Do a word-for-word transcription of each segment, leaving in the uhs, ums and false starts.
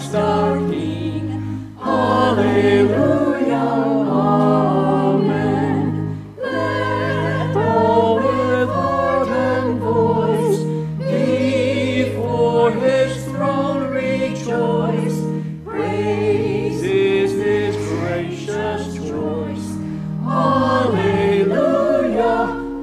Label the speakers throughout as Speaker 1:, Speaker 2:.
Speaker 1: Christ our King. Alleluia, amen. Let all with heart and voice before his throne rejoice. Praise is his gracious choice. Alleluia,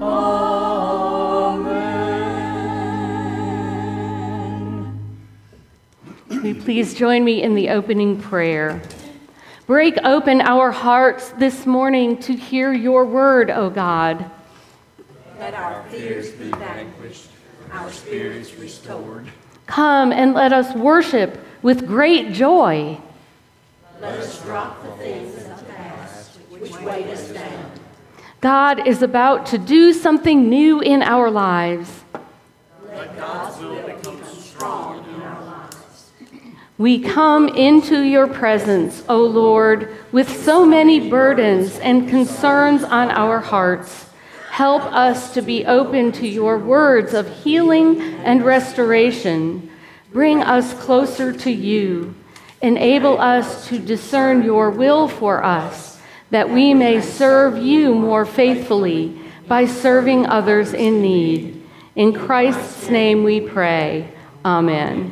Speaker 1: amen.
Speaker 2: Will you please join me in the opening prayer? Break open our hearts this morning to hear your word, O God.
Speaker 3: Let our fears be vanquished, our spirits restored.
Speaker 2: Come and let us worship with great joy.
Speaker 3: Let us drop the things of the past which weigh us down.
Speaker 2: God is about to do something new in our lives.
Speaker 3: Let God's will become strong in our lives.
Speaker 2: We come into your presence, O Lord, with so many burdens and concerns on our hearts. Help us to be open to your words of healing and restoration. Bring us closer to you. Enable us to discern your will for us, that we may serve you more faithfully by serving others in need. In Christ's name we pray. Amen.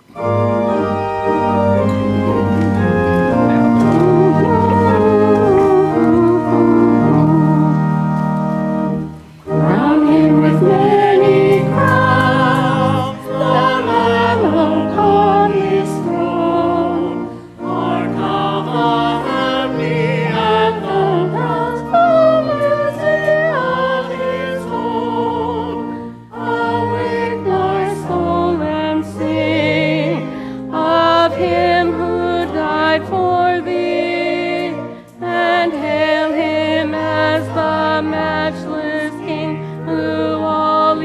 Speaker 2: Crown him with many crowns, the Lamb upon his throne. Mark of the heavenly and the crowns, the mercy of his own. Awake my soul and sing of him who died for thee, and hail him as the matchless King through all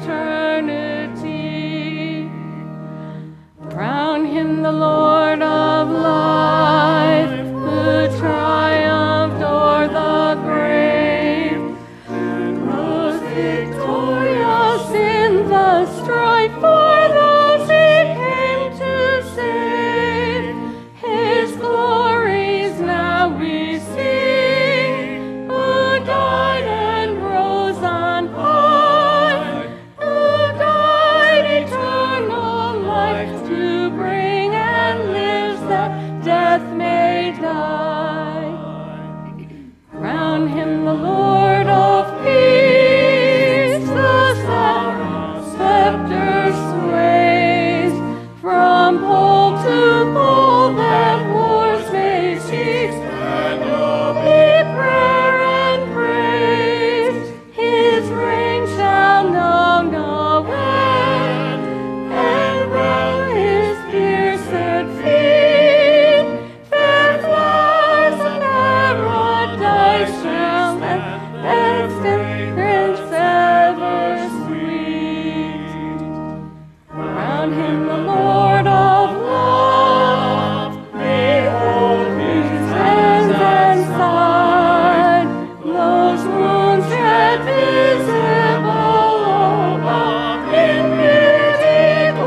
Speaker 2: eternity. Crown him the Lord of life, who triumphed o'er the grave, and rose victorious in the strife for those he came to save. His glories now we see, who died and rose on high, who died eternal life to bring, and lives that death may die. Crown him the Lord of peace, the scepter sways, from pole to pole that wars may cease, and be prayer and praise. His reign shall know no end, and round his pierced feet fair flowers of paradise shall land, and fragrance ever sweet. Crown him the Lord of love, behold his hands and side, those wounds yet visible above, in beauty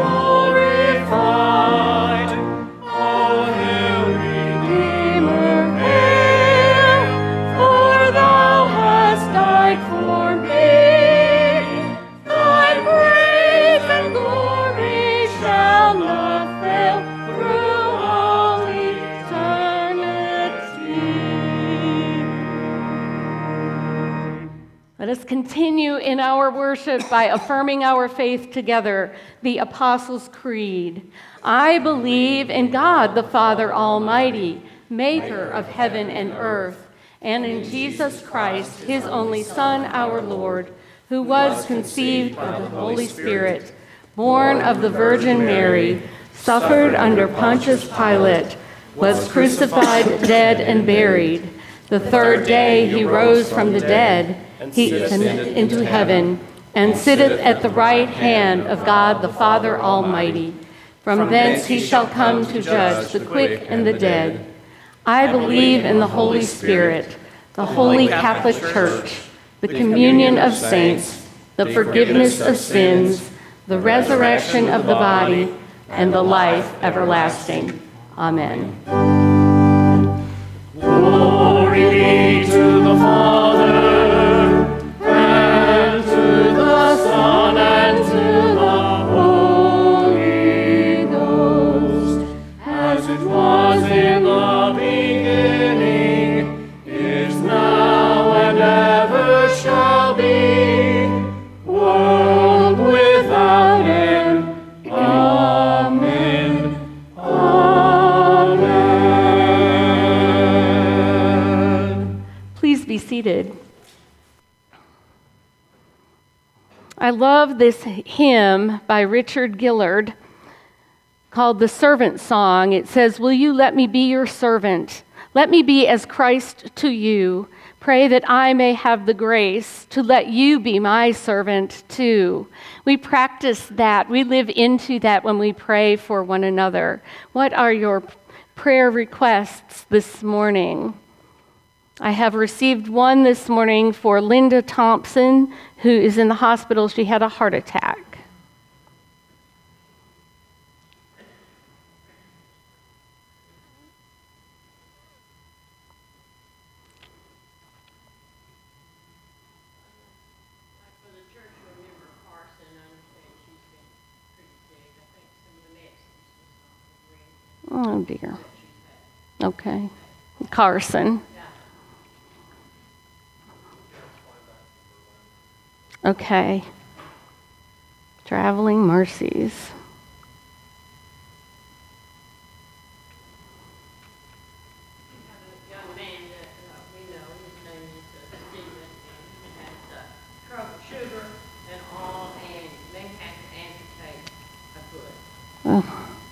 Speaker 2: glorified. Oh, hail, Redeemer, hail, for thou hast died for me. Thy praise and glory shall not fail through all eternity. Let us continue in our worship by affirming our faith together, the Apostles' Creed. I believe in God the Father Almighty, maker of heaven and earth, and in Jesus Christ, his only Son, our Lord, who was conceived of the Holy Spirit, born of the Virgin Mary, suffered under Pontius Pilate, was crucified, dead, and buried. The third day he rose from the dead, he ascended into heaven, and sitteth at the right hand of God the Father Almighty. From thence he shall come to judge the quick and the dead. I believe in the Holy Spirit, the Holy Catholic Church, the communion of saints, the forgiveness of sins, the resurrection of the body, and the life everlasting. Amen.
Speaker 1: Glory be to the Father, and to the Son, and to the Holy Ghost, as it was in the beginning, is now, and ever shall be, world without end. Amen. Amen.
Speaker 2: Please be seated. I love this hymn by Richard Gillard called The Servant Song. It says, "Will you let me be your servant? Let me be as Christ to you. Pray that I may have the grace to let you be my servant too." We practice that. We live into that when we pray for one another. What are your prayer requests this morning? I have received one this morning for Linda Thompson, who is in the hospital. She had a heart attack. Oh, dear. Okay. Carson. Okay. Traveling mercies.
Speaker 4: Young man that uh, we know, his name is uh, Stephen, and he has uh, trouble sugar and all, and they had to amputate a foot.
Speaker 2: Oh.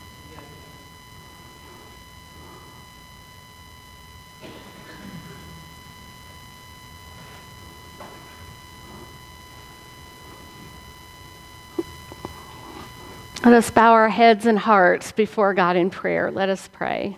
Speaker 2: Let us bow our heads and hearts before God in prayer. Let us pray.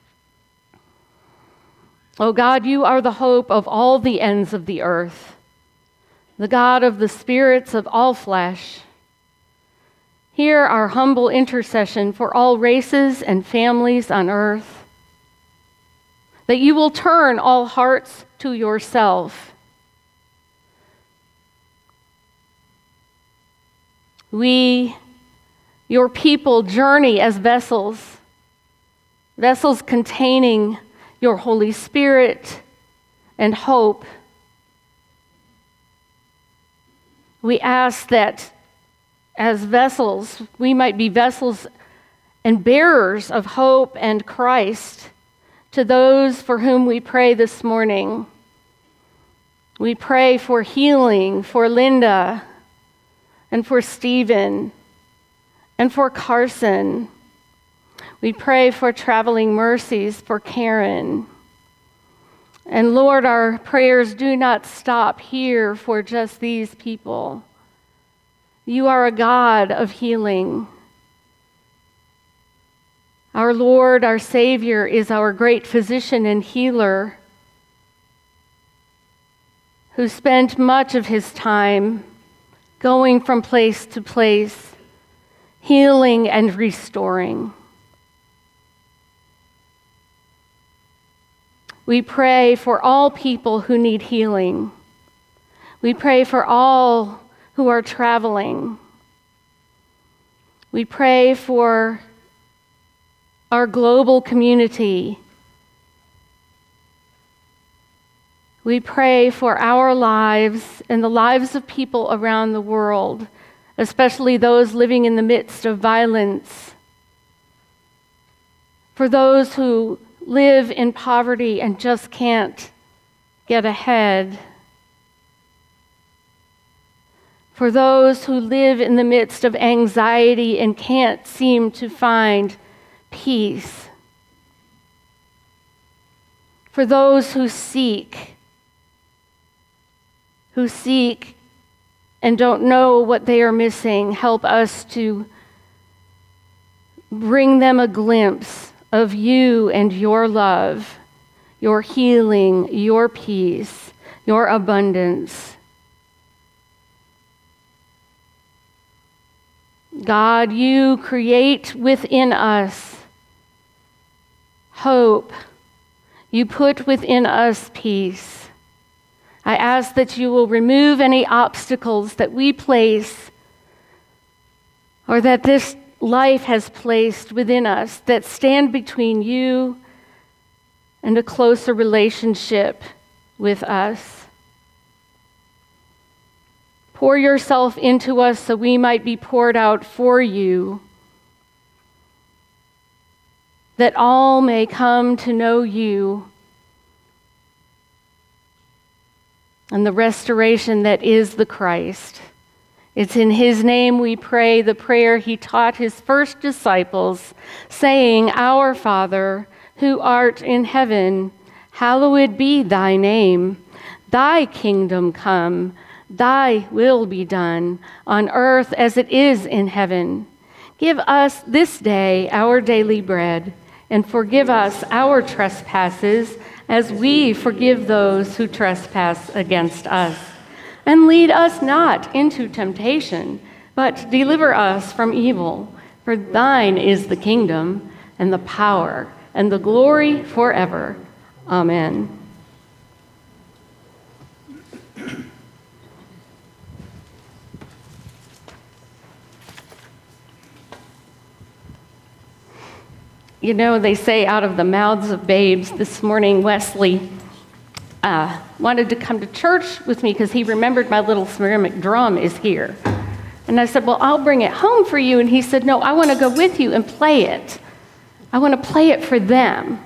Speaker 2: Oh God, you are the hope of all the ends of the earth, the God of the spirits of all flesh. Hear our humble intercession for all races and families on earth, that you will turn all hearts to yourself. We, your people, journey as vessels, vessels containing your Holy Spirit and hope. We ask that as vessels, we might be vessels and bearers of hope and Christ to those for whom we pray this morning. We pray for healing for Linda and for Stephen and for Carson. We pray for traveling mercies for Karen. And Lord, our prayers do not stop here for just these people. You are a God of healing. Our Lord, our Savior, is our great physician and healer who spent much of his time going from place to place, healing and restoring. We pray for all people who need healing. We pray for all who are traveling. We pray for our global community. We pray for our lives and the lives of people around the world, especially those living in the midst of violence, for those who live in poverty and just can't get ahead, for those who live in the midst of anxiety and can't seem to find peace, for those who seek, who seek and don't know what they are missing. Help us to bring them a glimpse of you and your love, your healing, your peace, your abundance. God, you create within us hope. You put within us peace. I ask that you will remove any obstacles that we place or that this life has placed within us that stand between you and a closer relationship with us. Pour yourself into us so we might be poured out for you, that all may come to know you and the restoration that is the Christ. It's in his name we pray the prayer he taught his first disciples, saying, Our Father, who art in heaven, hallowed be thy name. Thy kingdom come, thy will be done, on earth as it is in heaven. Give us this day our daily bread, and forgive us our trespasses, as we forgive those who trespass against us. And lead us not into temptation, but deliver us from evil. For thine is the kingdom, and the power, and the glory forever. Amen. You know, they say out of the mouths of babes. This morning, Wesley uh, wanted to come to church with me because he remembered my little ceramic drum is here. And I said, well, I'll bring it home for you. And he said, no, I want to go with you and play it. I want to play it for them.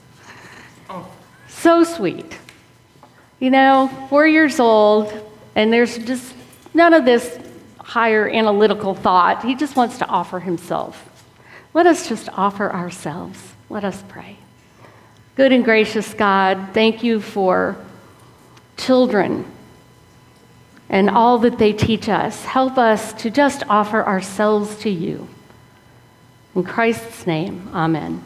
Speaker 2: Oh. So sweet. You know, four years old, and there's just none of this higher analytical thought. He just wants to offer himself. Let us just offer ourselves. Let us pray. Good and gracious God, thank you for children and all that they teach us. Help us to just offer ourselves to you. In Christ's name, amen.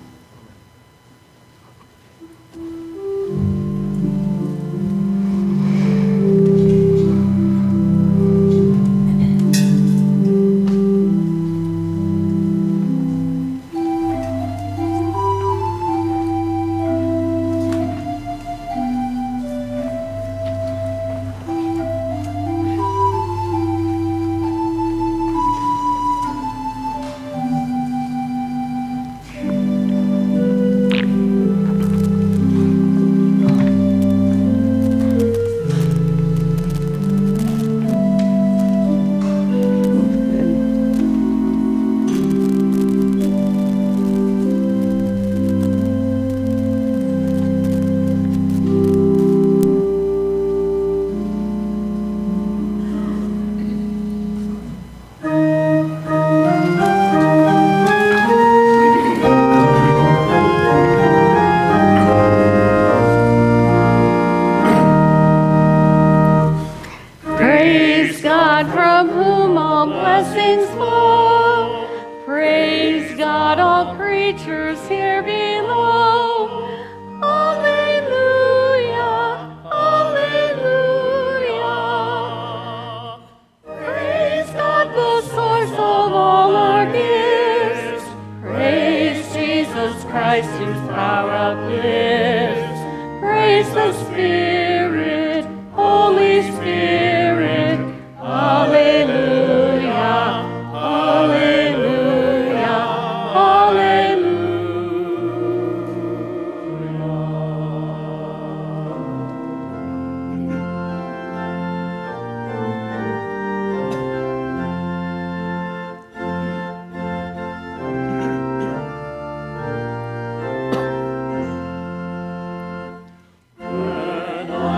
Speaker 1: When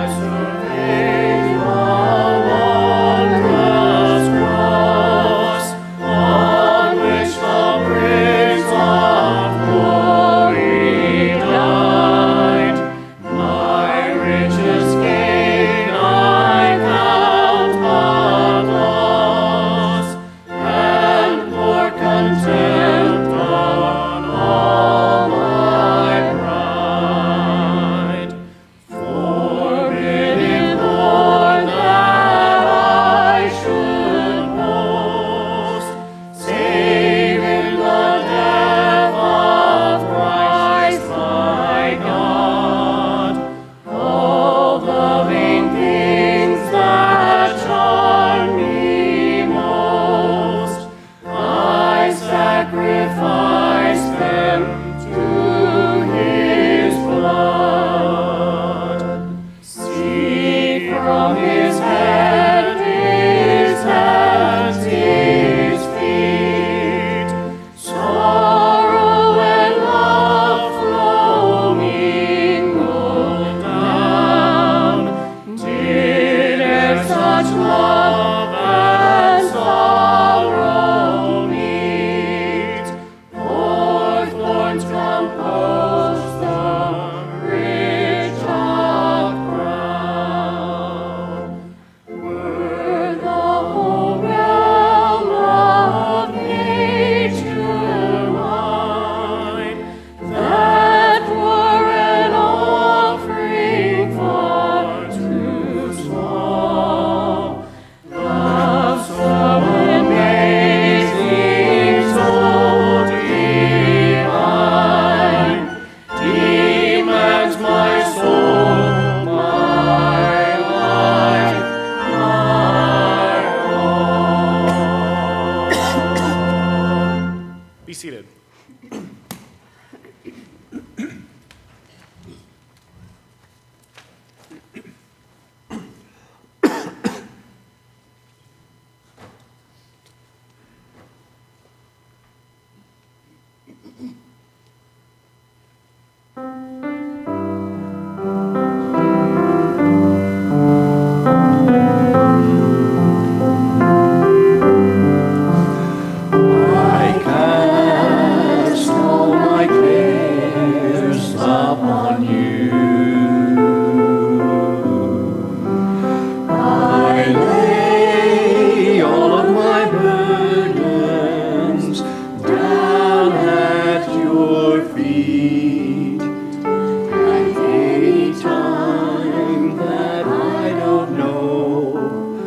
Speaker 1: feet. And any time that I don't know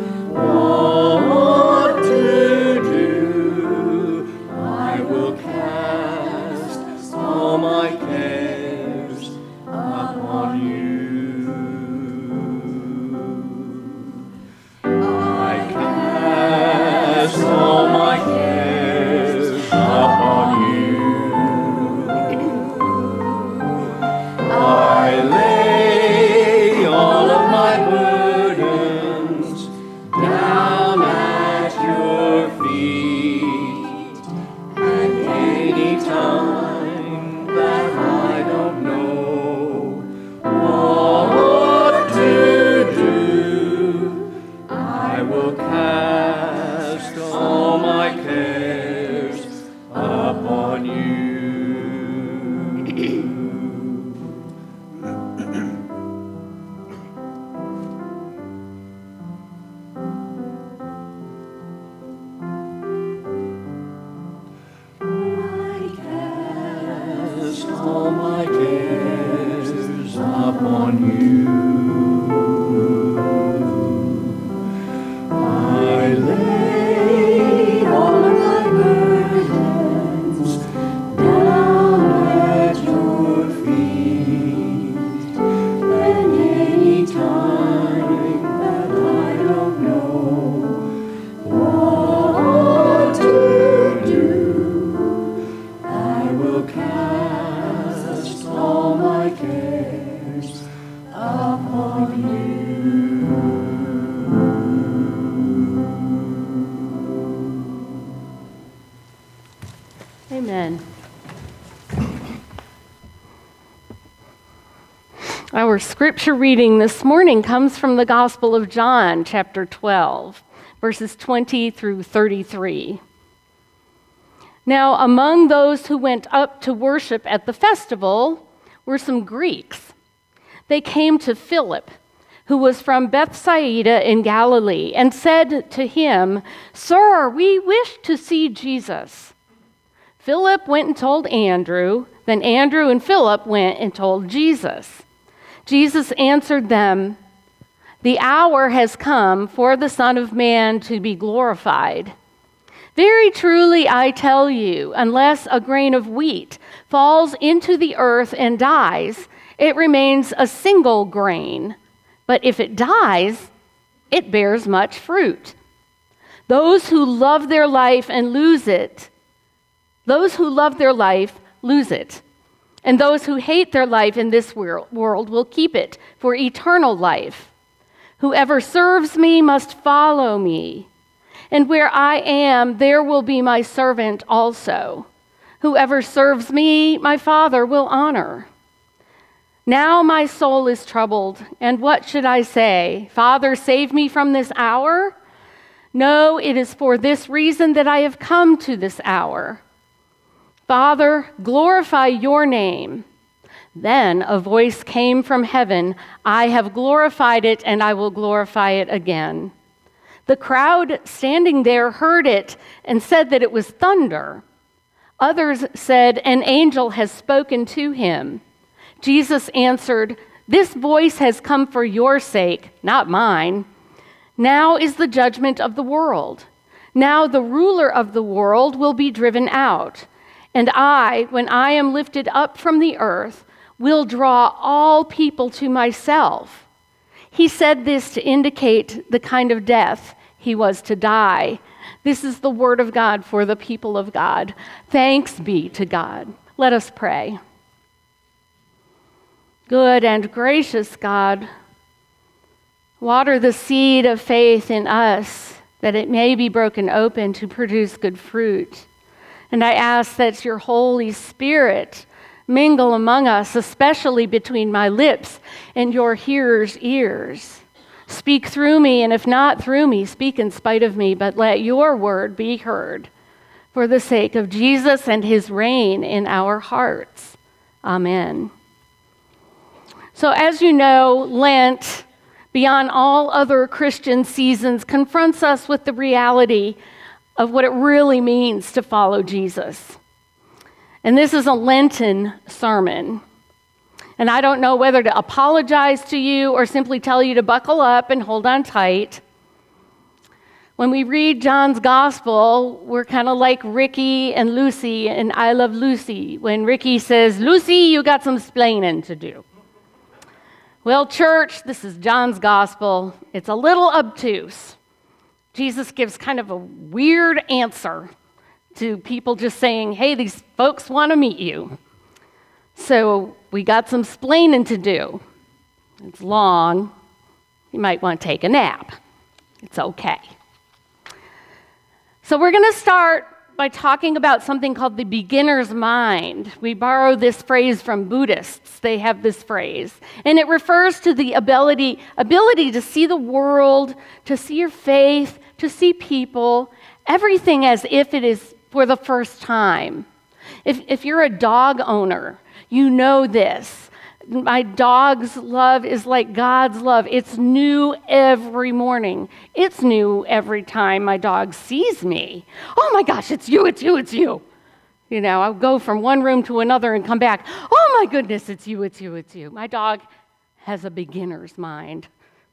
Speaker 1: what to do, I will cast all my cares upon you. I cast all my cares upon you. I lay all of my burdens down at your feet. And any time that I don't know what to do, I will cast all my cares upon you. I cast all my cares upon you. I lay all of my burdens down at your feet. And any time that I don't know what to do, I will cast all my cares upon you.
Speaker 2: Amen. Our scripture reading this morning comes from the Gospel of John, chapter twelve, verses twenty through thirty-three. Now, among those who went up to worship at the festival were some Greeks. They came to Philip, who was from Bethsaida in Galilee, and said to him, "Sir, we wish to see Jesus." Philip went and told Andrew. Then Andrew and Philip went and told Jesus. Jesus answered them, "The hour has come for the Son of Man to be glorified. Very truly I tell you, unless a grain of wheat falls into the earth and dies, it remains a single grain. But if it dies, it bears much fruit. Those who love their life and lose it, those who love their life lose it. And those who hate their life in this world will keep it for eternal life. Whoever serves me must follow me. And where I am, there will be my servant also. Whoever serves me, my Father will honor. Now my soul is troubled, and what should I say? Father, save me from this hour? No, it is for this reason that I have come to this hour. Father, glorify your name." Then a voice came from heaven, "I have glorified it, and I will glorify it again." The crowd standing there heard it and said that it was thunder. Others said, "An angel has spoken to him." Jesus answered, "This voice has come for your sake, not mine. Now is the judgment of the world. Now the ruler of the world will be driven out. And I, when I am lifted up from the earth, will draw all people to myself." He said this to indicate the kind of death he was to die. This is the word of God for the people of God. Thanks be to God. Let us pray. Good and gracious God, water the seed of faith in us that it may be broken open to produce good fruit. And I ask that your Holy Spirit mingle among us, especially between my lips and your hearers' ears. Speak through me, and if not through me, speak in spite of me, but let your word be heard for the sake of Jesus and his reign in our hearts. Amen. So as you know, Lent, beyond all other Christian seasons, confronts us with the reality of what it really means to follow Jesus. And this is a Lenten sermon. And I don't know whether to apologize to you or simply tell you to buckle up and hold on tight. When we read John's gospel, we're kind of like Ricky and Lucy in I Love Lucy, when Ricky says, "Lucy, you got some splaining to do." Well, church, this is John's gospel. It's a little obtuse. Jesus gives kind of a weird answer to people just saying, "Hey, these folks want to meet you." So we got some splaining to do. It's long. You might want to take a nap. It's okay. So we're going to start by talking about something called the beginner's mind. We borrow this phrase from Buddhists. They have this phrase. And it refers to the ability, ability to see the world, to see your faith, to see people, everything as if it is for the first time. If, if you're a dog owner, you know this. My dog's love is like God's love. It's new every morning. It's new every time my dog sees me. Oh my gosh, it's you, it's you, it's you. You know, I'll go from one room to another and come back. Oh my goodness, it's you, it's you, it's you. My dog has a beginner's mind.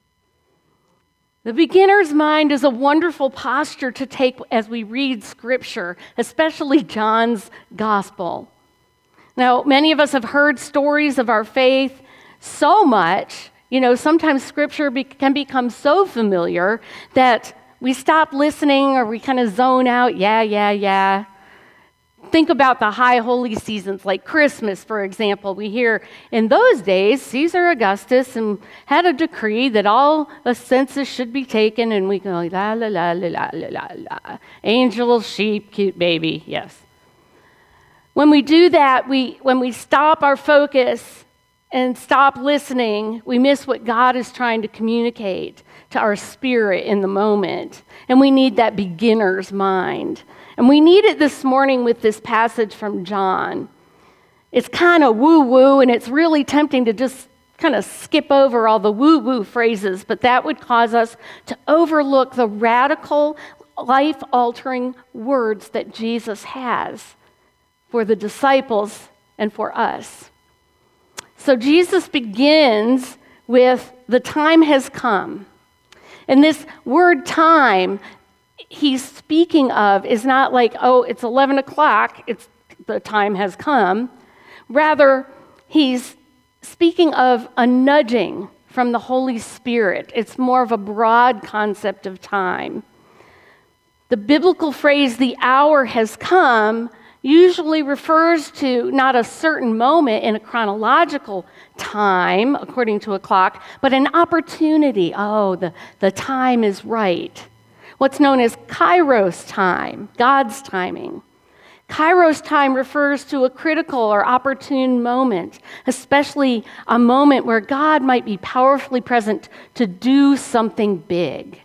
Speaker 2: The beginner's mind is a wonderful posture to take as we read Scripture, especially John's Gospel. Now, many of us have heard stories of our faith so much, you know, sometimes Scripture be- can become so familiar that we stop listening or we kind of zone out, yeah, yeah, yeah. Think about the high holy seasons like Christmas, for example. We hear in those days, Caesar Augustus and had a decree that all the census should be taken, and we go, la, la, la, la, la, la, la, la. Angel, sheep, cute baby, yes. When we do that, we when we stop our focus and stop listening, we miss what God is trying to communicate to our spirit in the moment. And we need that beginner's mind. And we need it this morning with this passage from John. It's kind of woo-woo, and it's really tempting to just kind of skip over all the woo-woo phrases, but that would cause us to overlook the radical, life-altering words that Jesus has for the disciples and for us. So Jesus begins with, "The time has come." And this word time he's speaking of is not like, oh, it's eleven o'clock, it's the time has come. Rather, he's speaking of a nudging from the Holy Spirit. It's more of a broad concept of time. The biblical phrase, "the hour has come," usually refers to not a certain moment in a chronological time, according to a clock, but an opportunity. Oh, the, the time is right. What's known as Kairos time, God's timing. Kairos time refers to a critical or opportune moment, especially a moment where God might be powerfully present to do something big.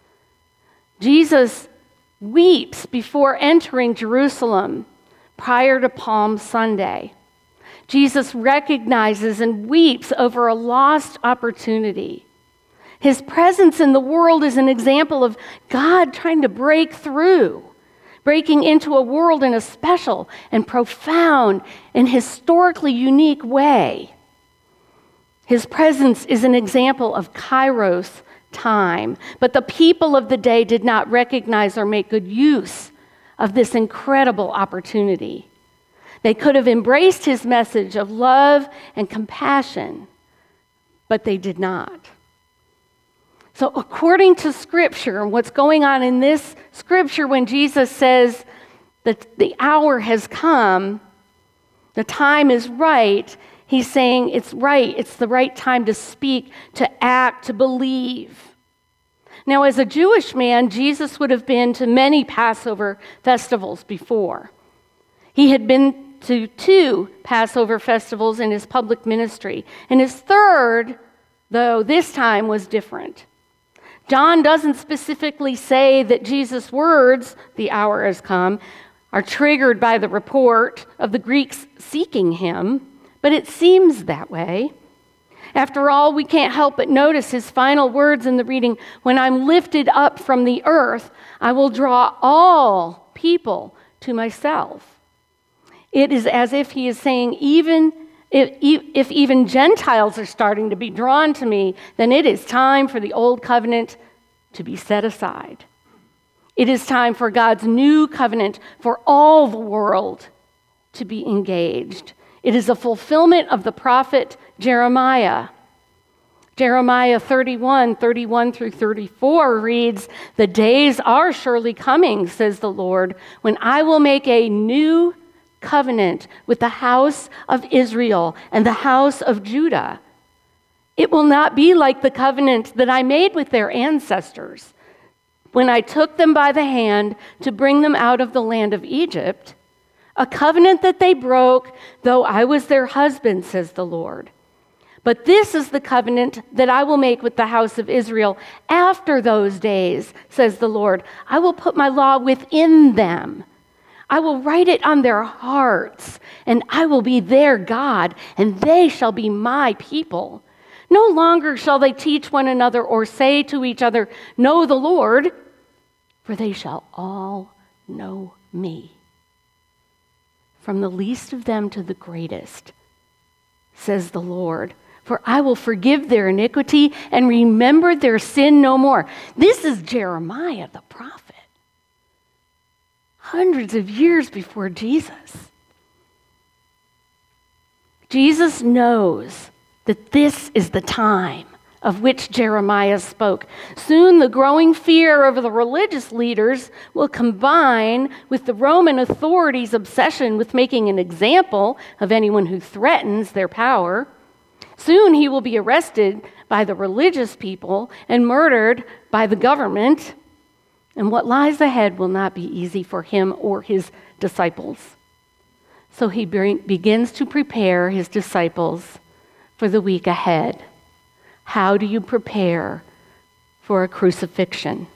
Speaker 2: Jesus weeps before entering Jerusalem prior to Palm Sunday. Jesus recognizes and weeps over a lost opportunity. His presence in the world is an example of God trying to break through, breaking into a world in a special and profound and historically unique way. His presence is an example of Kairos time, but the people of the day did not recognize or make good use of this incredible opportunity. They could have embraced his message of love and compassion, but they did not. So according to Scripture, and what's going on in this Scripture when Jesus says that the hour has come, the time is right, he's saying it's right, it's the right time to speak, to act, to believe. Now, as a Jewish man, Jesus would have been to many Passover festivals before. He had been to two Passover festivals in his public ministry, and his third, though this time, was different. John doesn't specifically say that Jesus' words, "the hour has come," are triggered by the report of the Greeks seeking him, but it seems that way. After all, we can't help but notice his final words in the reading, "When I'm lifted up from the earth, I will draw all people to myself." It is as if he is saying, even if, if even Gentiles are starting to be drawn to me, then it is time for the old covenant to be set aside. It is time for God's new covenant for all the world to be engaged. It is a fulfillment of the prophet Jeremiah. Jeremiah thirty-one, thirty-one through thirty-four reads, "The days are surely coming, says the Lord, when I will make a new covenant with the house of Israel and the house of Judah. It will not be like the covenant that I made with their ancestors when I took them by the hand to bring them out of the land of Egypt, a covenant that they broke, though I was their husband, says the Lord. But this is the covenant that I will make with the house of Israel after those days, says the Lord. I will put my law within them. I will write it on their hearts, and I will be their God, and they shall be my people. No longer shall they teach one another or say to each other, 'Know the Lord,' for they shall all know me. From the least of them to the greatest, says the Lord. For I will forgive their iniquity and remember their sin no more." This is Jeremiah the prophet, hundreds of years before Jesus. Jesus knows that this is the time of which Jeremiah spoke. Soon the growing fear of the religious leaders will combine with the Roman authorities' obsession with making an example of anyone who threatens their power. Soon he will be arrested by the religious people and murdered by the government. And what lies ahead will not be easy for him or his disciples. So he bring, begins to prepare his disciples for the week ahead. How do you prepare for a crucifixion?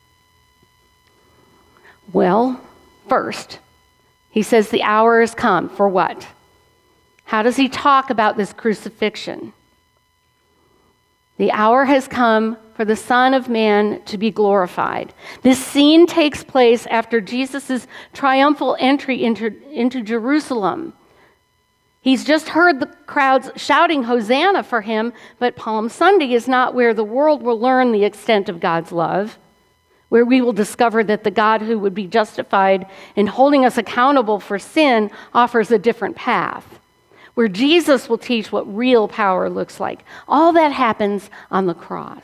Speaker 2: Well, first, he says the hour has come. For what? How does he talk about this crucifixion? The hour has come for the Son of Man to be glorified. This scene takes place after Jesus' triumphal entry into, into Jerusalem. He's just heard the crowds shouting Hosanna for him, but Palm Sunday is not where the world will learn the extent of God's love, where we will discover that the God who would be justified in holding us accountable for sin offers a different path, where Jesus will teach what real power looks like. All that happens on the cross.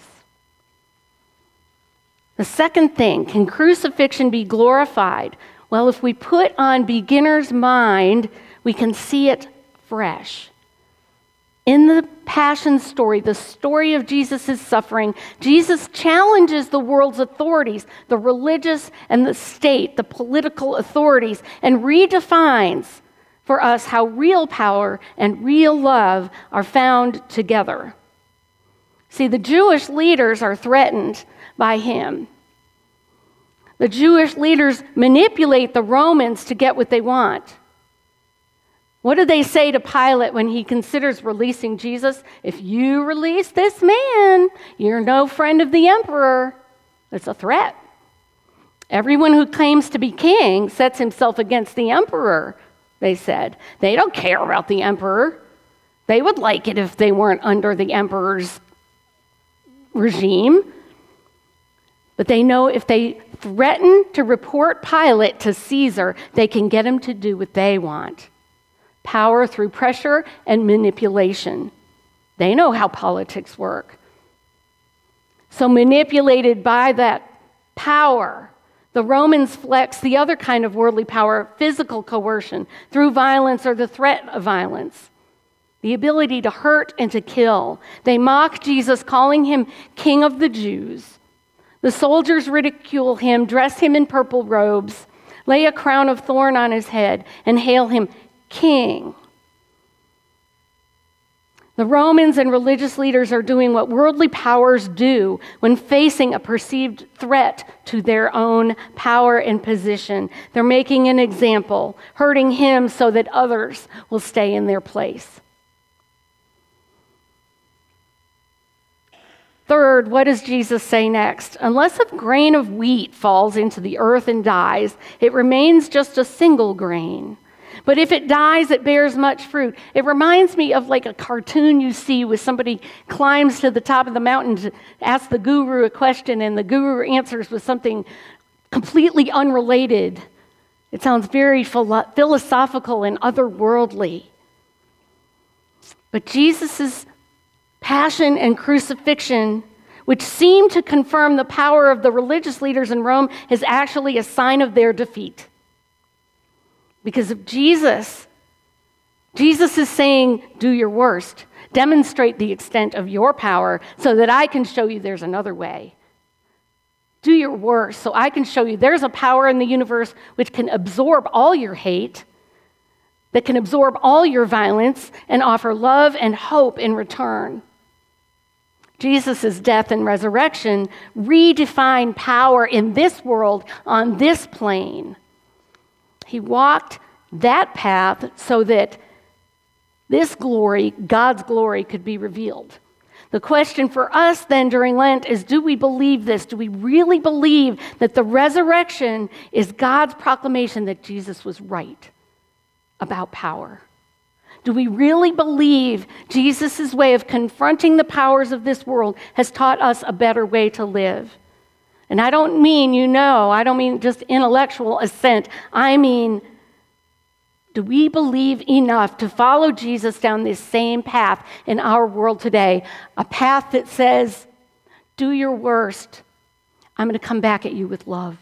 Speaker 2: The second thing, can crucifixion be glorified? Well, if we put on beginner's mind, we can see it fresh. In the Passion story, the story of Jesus' suffering, Jesus challenges the world's authorities, the religious and the state, the political authorities, and redefines for us how real power and real love are found together. See, the Jewish leaders are threatened by him. The Jewish leaders manipulate the Romans to get what they want. What do they say to Pilate when he considers releasing Jesus? If you release this man, you're no friend of the emperor. It's a threat. Everyone who claims to be king sets himself against the emperor, they said. They don't care about the emperor. They would like it if they weren't under the emperor's regime. But they know if they threaten to report Pilate to Caesar, they can get him to do what they want. Power through pressure and manipulation. They know how politics work. So manipulated by that power, the Romans flex the other kind of worldly power, physical coercion, through violence or the threat of violence. The ability to hurt and to kill. They mock Jesus, calling him King of the Jews. The soldiers ridicule him, dress him in purple robes, lay a crown of thorn on his head, and hail him King. The Romans and religious leaders are doing what worldly powers do when facing a perceived threat to their own power and position. They're making an example, hurting him so that others will stay in their place. Third, what does Jesus say next? Unless a grain of wheat falls into the earth and dies, it remains just a single grain. But if it dies, it bears much fruit. It reminds me of like a cartoon you see where somebody climbs to the top of the mountain to ask the guru a question, and the guru answers with something completely unrelated. It sounds very philo- philosophical and otherworldly. But Jesus' passion and crucifixion, which seemed to confirm the power of the religious leaders in Rome, is actually a sign of their defeat. Because of Jesus, Jesus is saying, do your worst. Demonstrate the extent of your power so that I can show you there's another way. Do your worst so I can show you there's a power in the universe which can absorb all your hate, that can absorb all your violence and offer love and hope in return. Jesus' death and resurrection redefine power in this world on this plane. He walked that path so that this glory, God's glory, could be revealed. The question for us then during Lent is, do we believe this? Do we really believe that the resurrection is God's proclamation that Jesus was right about power? Do we really believe Jesus' way of confronting the powers of this world has taught us a better way to live? And I don't mean, you know, I don't mean just intellectual assent. I mean, do we believe enough to follow Jesus down this same path in our world today? A path that says, do your worst. I'm going to come back at you with love.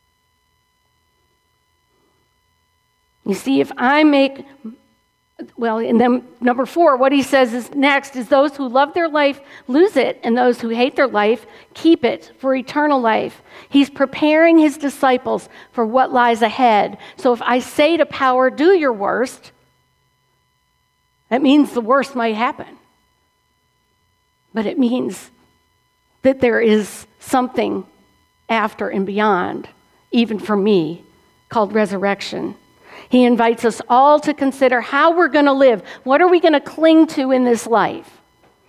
Speaker 2: You see, if I make... Well, and then number four, what he says is next is those who love their life lose it, and those who hate their life keep it for eternal life. He's preparing his disciples for what lies ahead. So if I say to power, do your worst, that means the worst might happen. But it means that there is something after and beyond, even for me, called resurrection. He invites us all to consider how we're going to live. What are we going to cling to in this life?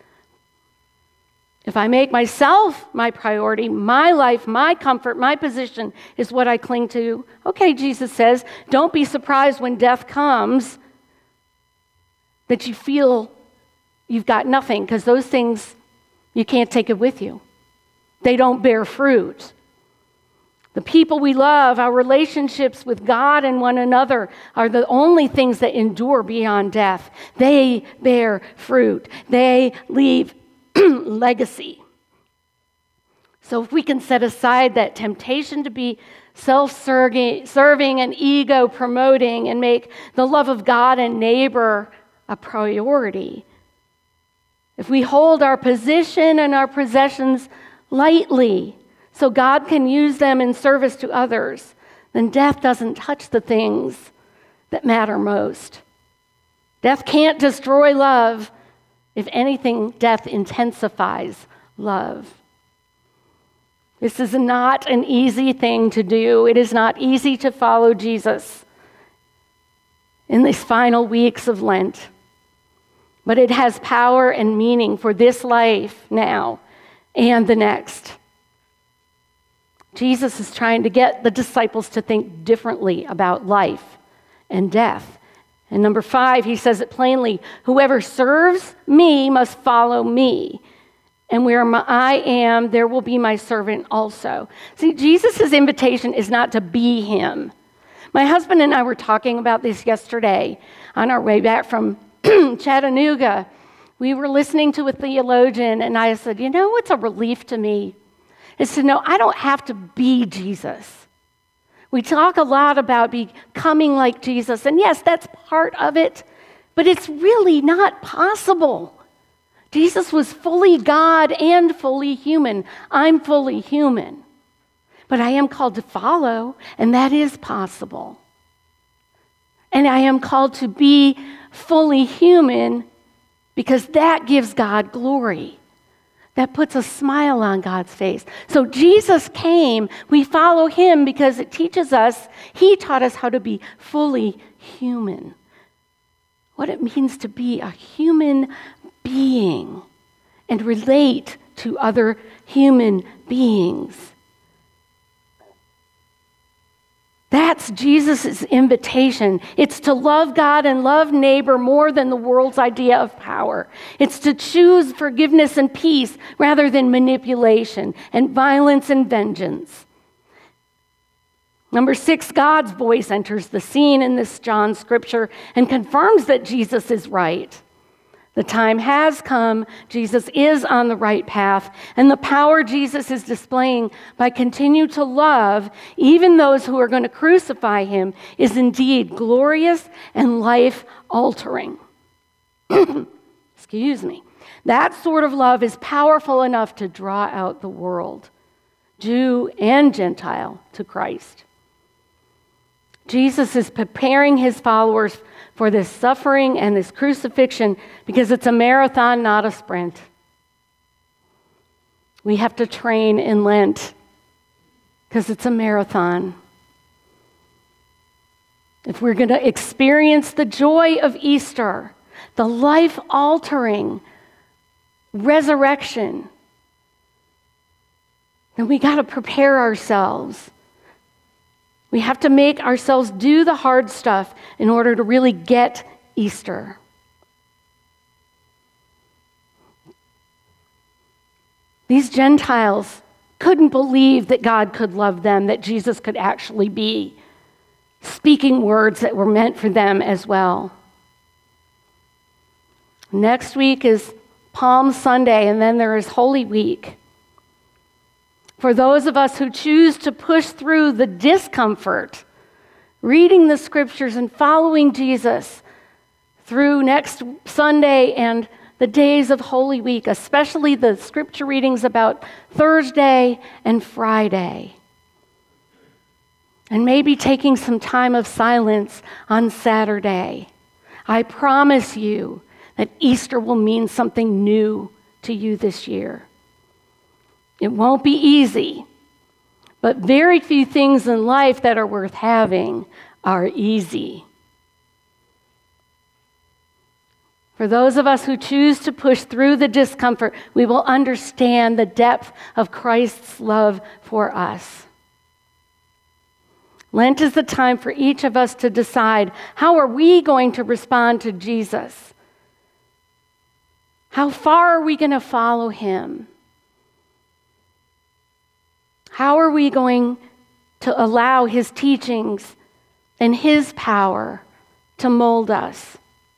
Speaker 2: If I make myself my priority, my life, my comfort, my position is what I cling to, okay, Jesus says, don't be surprised when death comes that you feel you've got nothing, because those things, you can't take it with you. They don't bear fruit. The people we love, our relationships with God and one another are the only things that endure beyond death. They bear fruit. They leave legacy. So if we can set aside that temptation to be self-serving and ego-promoting and make the love of God and neighbor a priority, if we hold our position and our possessions lightly, so God can use them in service to others, then death doesn't touch the things that matter most. Death can't destroy love. If anything, death intensifies love. This is not an easy thing to do. It is not easy to follow Jesus in these final weeks of Lent. But it has power and meaning for this life now and the next. Jesus is trying to get the disciples to think differently about life and death. And number five, he says it plainly, whoever serves me must follow me. And where my, I am, there will be my servant also. See, Jesus' invitation is not to be him. My husband and I were talking about this yesterday on our way back from Chattanooga. We were listening to a theologian, and I said, you know what's a relief to me? Is to know I don't have to be Jesus. We talk a lot about becoming like Jesus, and yes, that's part of it, but it's really not possible. Jesus was fully God and fully human. I'm fully human, but I am called to follow, and that is possible. And I am called to be fully human because that gives God glory. That puts a smile on God's face. So Jesus came, we follow him because it teaches us, he taught us how to be fully human. What it means to be a human being and relate to other human beings. That's Jesus' invitation. It's to love God and love neighbor more than the world's idea of power. It's to choose forgiveness and peace rather than manipulation and violence and vengeance. Number six, God's voice enters the scene in this John scripture and confirms that Jesus is right. The time has come. Jesus is on the right path, and the power Jesus is displaying by continue to love even those who are going to crucify him is indeed glorious and life-altering. Excuse me. That sort of love is powerful enough to draw out the world, Jew and Gentile, to Christ. Jesus is preparing his followers for this suffering and this crucifixion because it's a marathon, not a sprint. We have to train in Lent because it's a marathon. If we're going to experience the joy of Easter, the life-altering resurrection, then we got to prepare ourselves. We have to make ourselves do the hard stuff in order to really get Easter. These Gentiles couldn't believe that God could love them, that Jesus could actually be speaking words that were meant for them as well. Next week is Palm Sunday, and then there is Holy Week. For those of us who choose to push through the discomfort, reading the scriptures and following Jesus through next Sunday and the days of Holy Week, especially the scripture readings about Thursday and Friday, and maybe taking some time of silence on Saturday, I promise you that Easter will mean something new to you this year. It won't be easy, but very few things in life that are worth having are easy. For those of us who choose to push through the discomfort, we will understand the depth of Christ's love for us. Lent is the time for each of us to decide, how are we going to respond to Jesus? How far are we going to follow him? How are we going to allow his teachings and his power to mold us?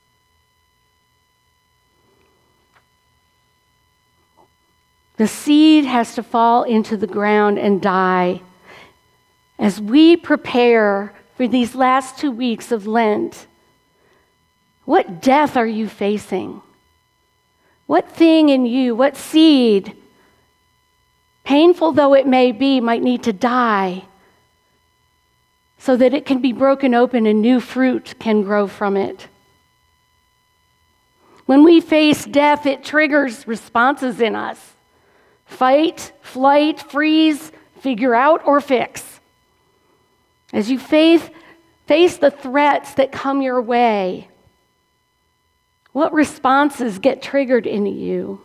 Speaker 2: The seed has to fall into the ground and die. As we prepare for these last two weeks of Lent, what death are you facing? What thing in you, what seed, painful though it may be, might need to die so that it can be broken open and new fruit can grow from it? When we face death, it triggers responses in us. Fight, flight, freeze, figure out, or fix. As you face, face the threats that come your way, what responses get triggered in you?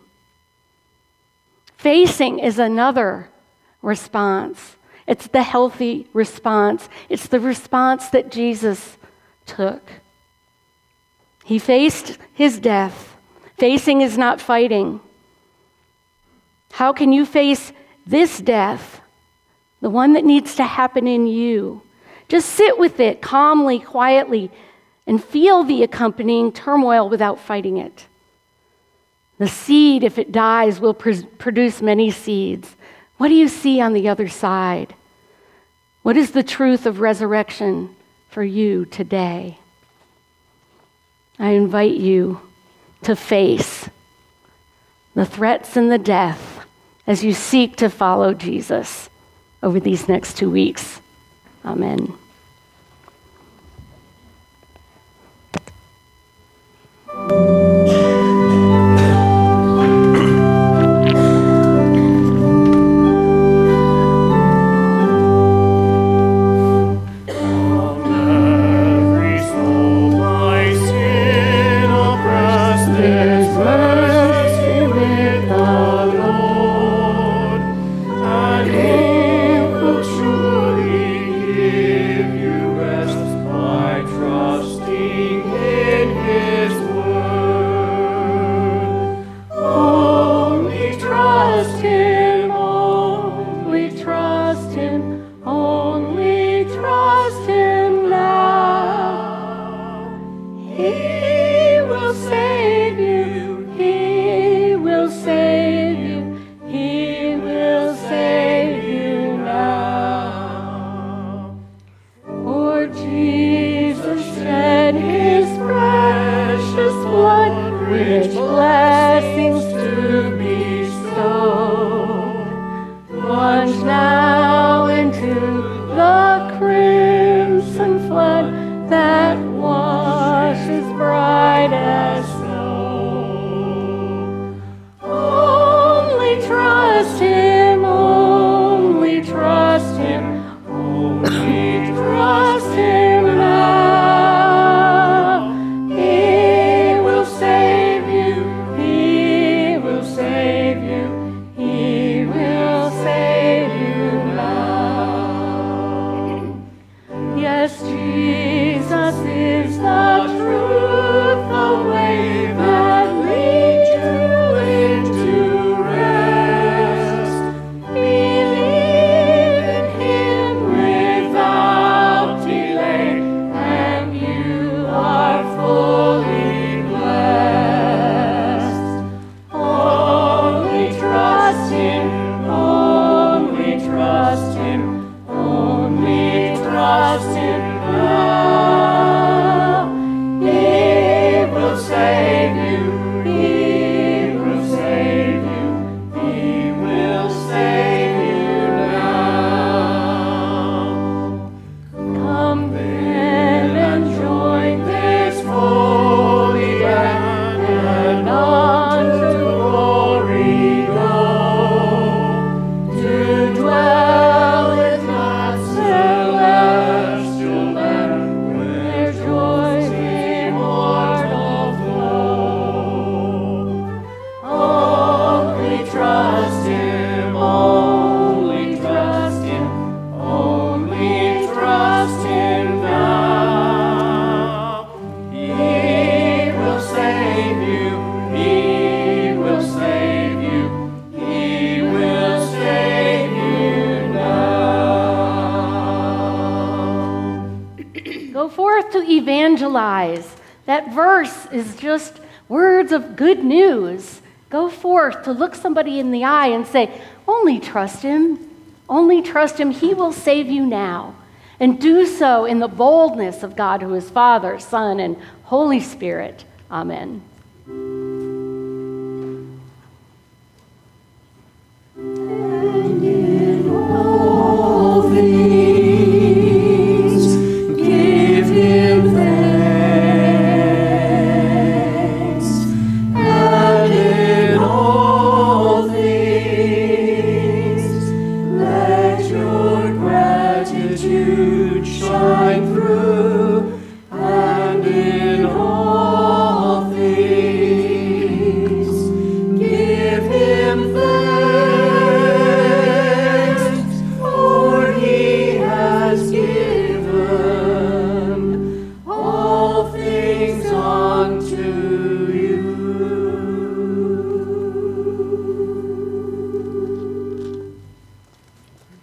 Speaker 2: Facing is another response. It's the healthy response. It's the response that Jesus took. He faced his death. Facing is not fighting. How can you face this death, the one that needs to happen in you? Just sit with it calmly, quietly, and feel the accompanying turmoil without fighting it. The seed, if it dies, will pr- produce many seeds. What do you see on the other side? What is the truth of resurrection for you today? I invite you to face the threats and the death as you seek to follow Jesus over these next two weeks. Amen.
Speaker 1: Surely
Speaker 2: rich blessings to bestow. Plunge now into the crimson flood that washes bright as snow. Only trust Him, only trust Him, only trust Him now. He will save you, He will save you, He will save you now. Yes, Jesus is the truth, the way that leads you into rest. Believe in Him without delay, and you are fully blessed. Only trust Him, only trust Him, only trust Him now. He will save you, He will save you, He will save you now. Come then and join this holy band, and on to glory go, to dwell in God's celestial land, where joys immortal flow. Only trust Him, only trust Him, only trust Him now. He will save you, He will save you, He will save you now. Go forth to evangelize. That verse is just words of good news. Go forth to look somebody in the eye and say, only trust Him, only trust Him, He will save you now. And do so in the boldness of God, who is Father, Son, and Holy Spirit. Amen.
Speaker 1: And in all things give Him thanks, and in all things let your gratitude shine through.